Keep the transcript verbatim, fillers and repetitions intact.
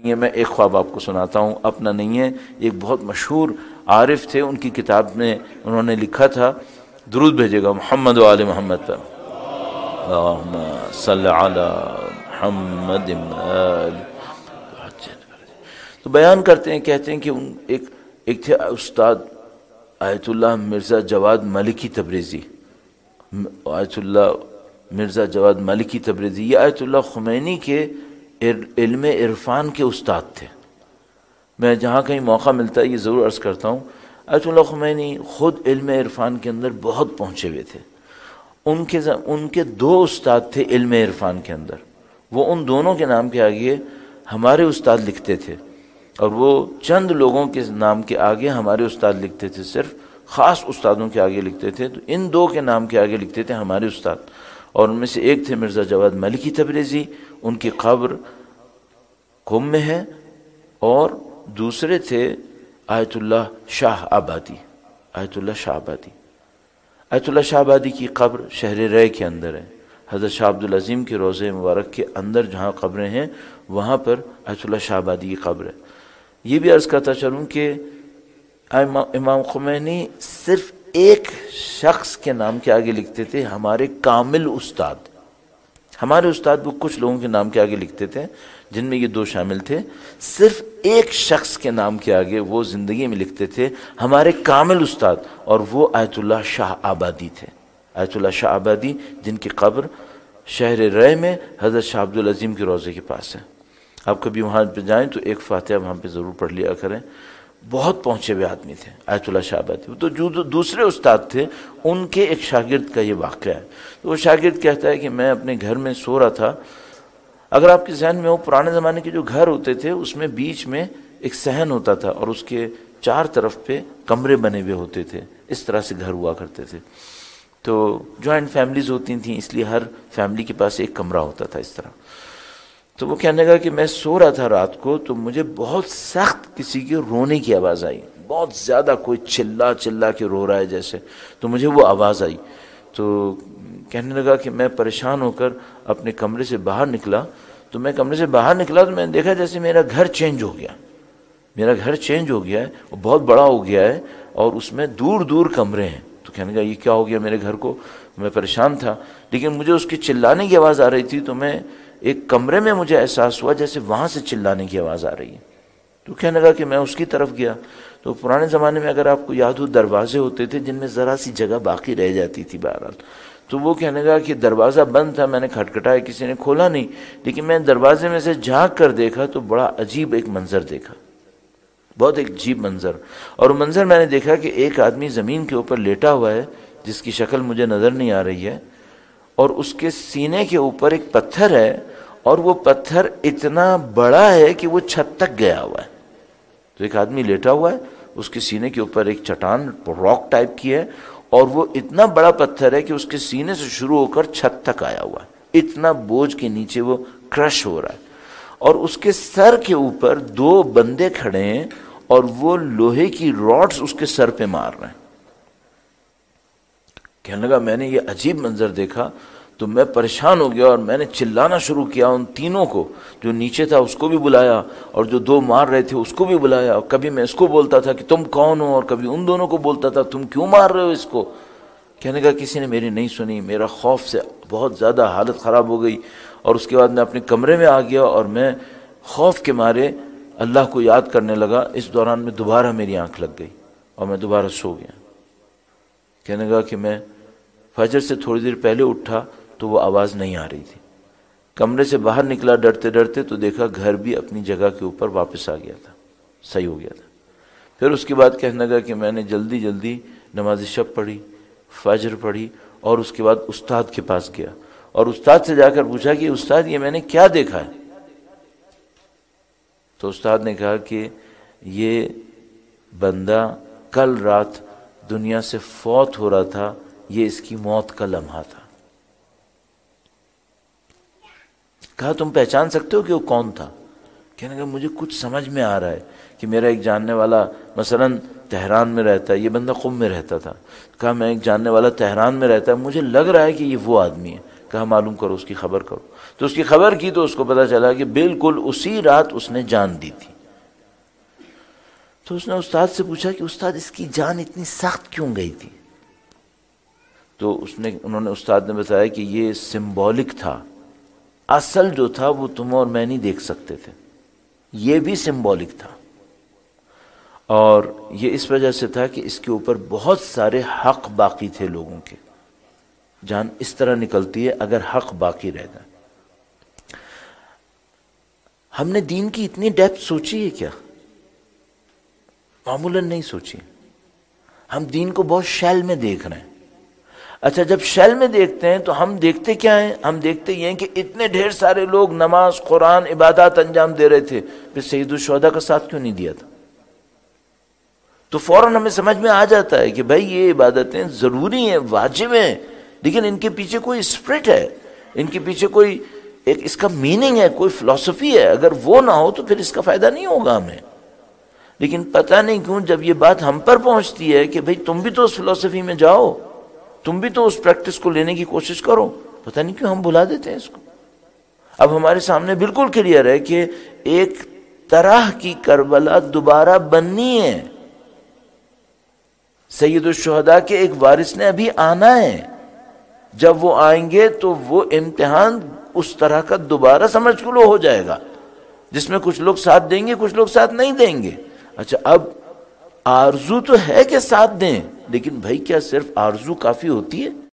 یہ میں ایک خواب آپ کو سناتا ہوں، اپنا نہیں ہے، ایک بہت مشہور عارف تھے، ان کی کتاب میں انہوں نے لکھا تھا، درود بھیجے گا محمد و آل محمد پر، اللہم صلی علی محمد آل، تو بیان کرتے ہیں، کہتے ہیں کہ ایک ایک تھے استاد آیت اللہ مرزا جواد ملکی تبریزی، آیت اللہ مرزا جواد ملکی تبریزی، یہ آیت اللہ خمینی کے علم عرفان کے استاد تھے۔ میں جہاں کہیں موقع ملتا ہے یہ ضرور عرض کرتا ہوں، آیت اللہ خمینی خود علم عرفان کے اندر بہت پہنچے ہوئے تھے۔ ان کے ان کے دو استاد تھے علم عرفان کے اندر، وہ ان دونوں کے نام کے آگے ہمارے استاد لکھتے تھے، اور وہ چند لوگوں کے نام کے آگے ہمارے استاد لکھتے تھے، صرف خاص استادوں کے آگے لکھتے تھے، تو ان دو کے نام کے آگے لکھتے تھے ہمارے استاد، اور ان میں سے ایک تھے مرزا جواد ملکی تبریزی، ان کی قبر قم میں ہے، اور دوسرے تھے آیت اللہ شاہ آبادی، آیت اللہ شاہ آبادی آیت اللہ شاہ آبادی کی قبر شہر رے کے اندر ہے، حضرت شاہ عبدالعظیم کے روضہ مبارک کے اندر جہاں قبریں ہیں وہاں پر آیت اللہ شاہ آبادی کی قبر ہے۔ یہ بھی عرض کرتا چلوں کہ امام خمینی صرف ایک شخص کے نام کے آگے لکھتے تھے، ہمارے کامل استاد، ہمارے استاد وہ کچھ لوگوں کے نام کے آگے لکھتے تھے جن میں یہ دو شامل تھے، صرف ایک شخص کے نام کے آگے وہ زندگی میں لکھتے تھے ہمارے کامل استاد، اور وہ آیت اللہ شاہ آبادی تھے، آیت اللہ شاہ آبادی، جن کی قبر شہر رے میں حضرت شاہ عبدالعظیم کے روضے کے پاس ہے۔ آپ کبھی وہاں پہ جائیں تو ایک فاتحہ وہاں پہ ضرور پڑھ لیا کریں، بہت پہنچے ہوئے آدمی تھے آیت اللہ شاہ آبادی۔ تو جو دوسرے استاد تھے ان کے ایک شاگرد کا یہ واقعہ ہے، تو وہ شاگرد کہتا ہے کہ میں اپنے گھر میں سو رہا تھا، اگر آپ کے ذہن میں ہو پرانے زمانے کے جو گھر ہوتے تھے اس میں بیچ میں ایک صحن ہوتا تھا اور اس کے چار طرف پہ کمرے بنے ہوئے ہوتے تھے، اس طرح سے گھر ہوا کرتے تھے، تو جوائنٹ فیملیز ہوتی تھیں اس لیے ہر فیملی کے پاس ایک کمرہ ہوتا تھا اس طرح۔ تو وہ کہنے لگا کہ میں سو رہا تھا رات کو تو مجھے بہت سخت کسی کے رونے کی آواز آئی، بہت زیادہ کوئی چلا چلا کے رو رہا ہے جیسے، تو مجھے وہ آواز آئی، تو کہنے لگا کہ میں پریشان ہو کر اپنے کمرے سے باہر نکلا، تو میں کمرے سے باہر نکلا تو میں نے دیکھا جیسے میرا گھر چینج ہو گیا، میرا گھر چینج ہو گیا ہے، وہ بہت بڑا ہو گیا ہے اور اس میں دور دور کمرے ہیں۔ تو کہنے لگا یہ کیا ہو گیا میرے گھر کو، میں پریشان تھا، لیکن مجھے اس کی چلانے کی آواز آ رہی تھی، تو میں ایک کمرے میں مجھے احساس ہوا جیسے وہاں سے چلانے کی آواز آ رہی ہے، تو کہنے لگا کہ میں اس کی طرف گیا، تو پرانے زمانے میں اگر آپ کو یاد ہو دروازے ہوتے تھے جن میں ذرا سی جگہ باقی رہ جاتی تھی بہرحال، تو وہ کہنے لگا کہ دروازہ بند تھا، میں نے کھٹکھٹایا کسی نے کھولا نہیں، لیکن میں دروازے میں سے جھانک کر دیکھا تو بڑا عجیب ایک منظر دیکھا، بہت ایک عجیب منظر، اور منظر میں نے دیکھا کہ ایک آدمی زمین کے اوپر لیٹا ہوا ہے جس کی شکل مجھے نظر نہیں آ رہی ہے، اور اس کے سینے کے اوپر ایک پتھر ہے، اور وہ پتھر اتنا بڑا ہے کہ وہ چھت تک گیا ہوا ہے۔ تو ایک آدمی لیٹا ہوا ہے، اس کے سینے کے اوپر ایک چٹان راک ٹائپ کی ہے، اور وہ اتنا بڑا پتھر ہے کہ اس کے سینے سے شروع ہو کر چھت تک آیا ہوا ہے، اتنا بوجھ کے نیچے وہ کرش ہو رہا ہے، اور اس کے سر کے اوپر دو بندے کھڑے ہیں اور وہ لوہے کی راڈز اس کے سر پہ مار رہے ہیں۔ کہنے لگا میں نے یہ عجیب منظر دیکھا تو میں پریشان ہو گیا اور میں نے چلانا شروع کیا، ان تینوں کو، جو نیچے تھا اس کو بھی بلایا اور جو دو مار رہے تھے اس کو بھی بلایا، اور کبھی میں اس کو بولتا تھا کہ تم کون ہو، اور کبھی ان دونوں کو بولتا تھا تم کیوں مار رہے ہو اس کو۔ کہنے کا کسی نے میری نہیں سنی، میرا خوف سے بہت زیادہ حالت خراب ہو گئی، اور اس کے بعد میں اپنے کمرے میں آ گیا اور میں خوف کے مارے اللہ کو یاد کرنے لگا۔ اس دوران میں دوبارہ میری آنکھ لگ گئی اور میں دوبارہ سو گیا۔ کہنے لگا کہ میں فجر سے تھوڑی دیر پہلے اٹھا تو وہ آواز نہیں آ رہی تھی، کمرے سے باہر نکلا ڈرتے ڈرتے تو دیکھا گھر بھی اپنی جگہ کے اوپر واپس آ گیا تھا، صحیح ہو گیا تھا۔ پھر اس کے بعد کہنے لگا کہ میں نے جلدی جلدی نماز شب پڑھی، فجر پڑھی، اور اس کے بعد استاد کے پاس گیا اور استاد سے جا کر پوچھا کہ استاد یہ میں نے کیا دیکھا ہے؟ تو استاد نے کہا کہ یہ بندہ کل رات دنیا سے فوت ہو رہا تھا، یہ اس کی موت کا لمحہ تھا۔ کہا تم پہچان سکتے ہو کہ وہ کون تھا؟ کہنے لگا مجھے کچھ سمجھ میں آ رہا ہے کہ میرا ایک جاننے والا مثلا تہران میں رہتا ہے، یہ بندہ قم میں رہتا تھا، کہا میں ایک جاننے والا تہران میں رہتا ہے، مجھے لگ رہا ہے کہ یہ وہ آدمی ہے۔ کہا معلوم کرو، اس کی خبر کرو. تو اس کی خبر کی تو اس کو پتا چلا کہ بالکل اسی رات اس نے جان دی تھی. تو اس نے استاد سے پوچھا کہ استاد اس کی جان اتنی سخت کیوں گئی تھی؟ تو اس نے انہوں نے استاد نے بتایا کہ یہ سمبولک تھا، اصل جو تھا وہ تم اور میں نہیں دیکھ سکتے تھے، یہ بھی سمبولک تھا. اور یہ اس وجہ سے تھا کہ اس کے اوپر بہت سارے حق باقی تھے لوگوں کے. جان اس طرح نکلتی ہے اگر حق باقی رہ جائے. ہم نے دین کی اتنی ڈیپتھ سوچی ہے کیا؟ معمولاً نہیں سوچی. ہم دین کو بہت شیل میں دیکھ رہے ہیں. اچھا جب شیل میں دیکھتے ہیں تو ہم دیکھتے کیا ہیں؟ ہم دیکھتے یہ ہیں کہ اتنے ڈھیر سارے لوگ نماز، قرآن، عبادات انجام دے رہے تھے، پھر سید الشہداء کا ساتھ کیوں نہیں دیا تھا؟ تو فوراً ہمیں سمجھ میں آ جاتا ہے کہ بھائی یہ عبادتیں ضروری ہیں، واجب ہیں، لیکن ان کے پیچھے کوئی اسپرٹ ہے، ان کے پیچھے کوئی ایک اس کا میننگ ہے، کوئی فلسفی ہے. اگر وہ نہ ہو تو پھر اس کا فائدہ نہیں ہوگا ہمیں. لیکن پتہ نہیں کیوں جب یہ بات ہم پر پہنچتی ہے کہ بھئی تم بھی تو اس فلسفی میں جاؤ، تم بھی تو اس پریکٹس کو لینے کی کوشش کرو، پتہ نہیں کیوں ہم بلا دیتے ہیں اس کو. اب ہمارے سامنے بالکل کلیئر ہے کہ ایک طرح کی کربلا دوبارہ بننی ہے. سید الشہداء کے ایک وارث نے ابھی آنا ہے. جب وہ آئیں گے تو وہ امتحان اس طرح کا دوبارہ سمجھ لو ہو جائے گا، جس میں کچھ لوگ ساتھ دیں گے، کچھ لوگ ساتھ نہیں دیں گے. اچھا اب آرزو تو ہے کہ ساتھ دیں، لیکن بھائی کیا صرف آرزو کافی ہوتی ہے؟